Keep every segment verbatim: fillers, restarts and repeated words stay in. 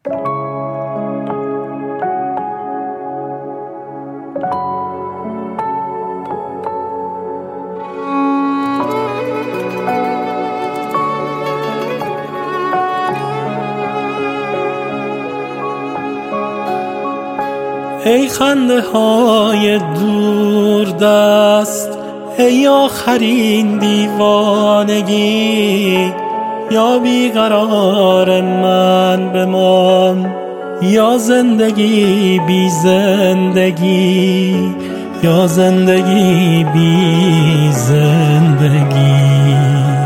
ای خنده های دور دست، ای آخرین دیوانگی، یا بیقرار من بمان یا زندگی بی زندگی، یا زندگی بی زندگی.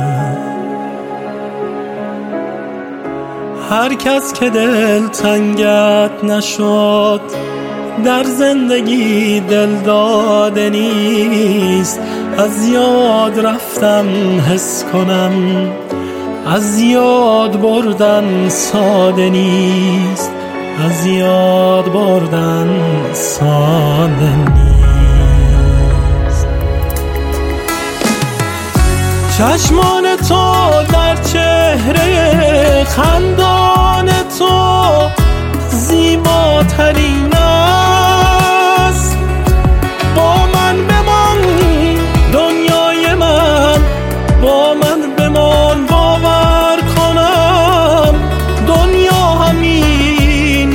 هر کس که دل تنگت نشد در زندگی دل داده نیست. از یاد رفتن حس کنم، از یاد بردن ساده نیست، از یاد بردن ساده نیست. چشمان تو در چهره خندان تو زیباترین است. با من بمان دنیای من، با من بمان باور کنم دنیا همین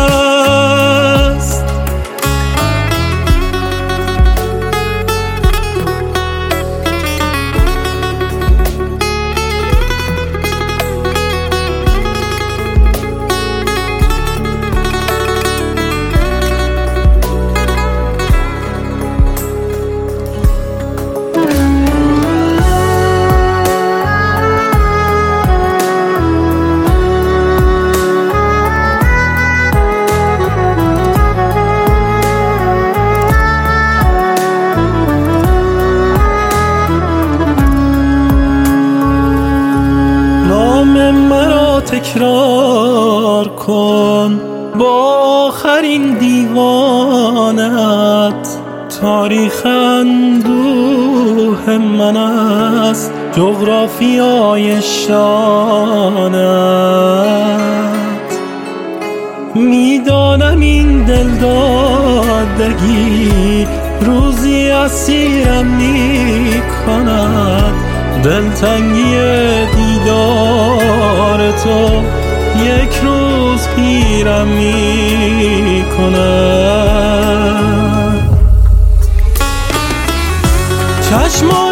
است. مرا تکرار کن با آخرین دیوانت. تاریخ اندوه من است جغرافیای شانت. میدانم این دل دادگی روزی اسیرم می کند. دلتنگی دیدار تو یک روز پیرم می کند. چشمان